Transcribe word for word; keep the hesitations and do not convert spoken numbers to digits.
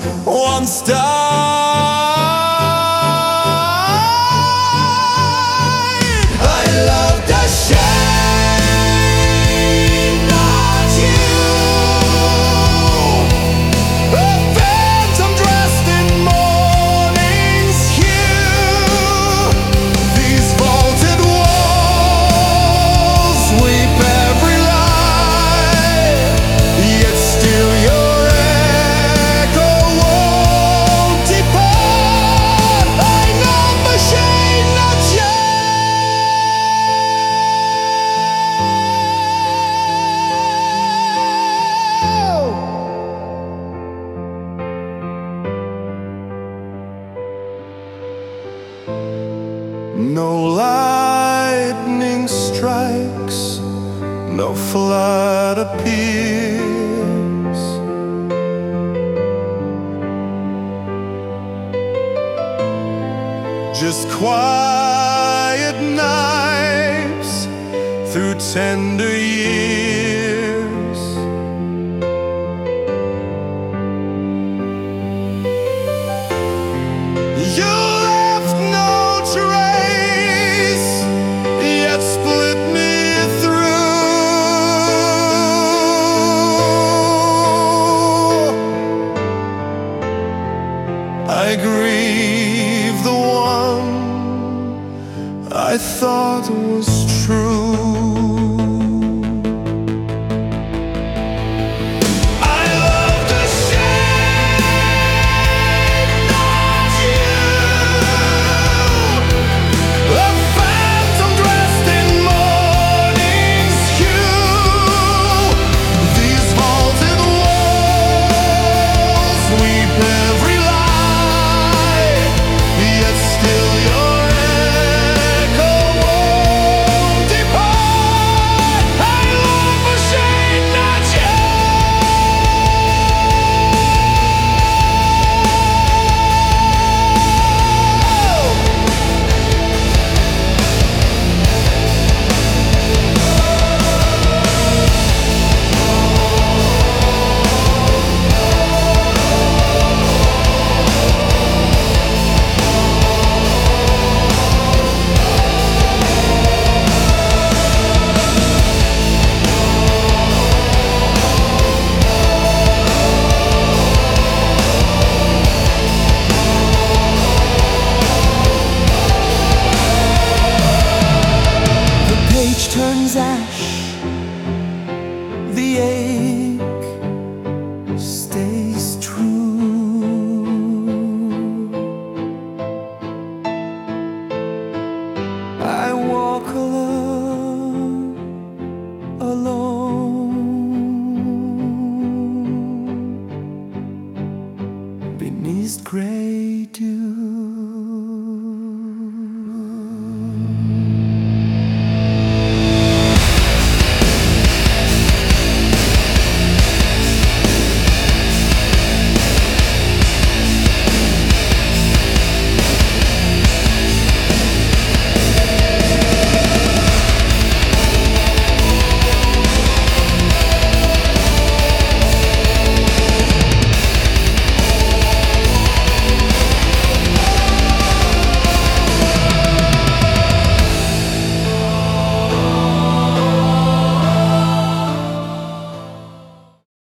once died. I loved the shade, not you. A phantom dressed in morning's hue. These vaulted walls weep every lie, yet still your echo won't depart. I love the shade, not you. No lightning strikes, no flood appears. Just quiet nights through tender years. You left no trace, yet split me through. I grieve the one I thought was true. I love the shade, not you. A phantom dressed in morning's hue. These vaulted walls weep every lie, yet still your echo won't depart. I love the shade, not you. The page turns ash, the ache stays true. I walk alone, alone.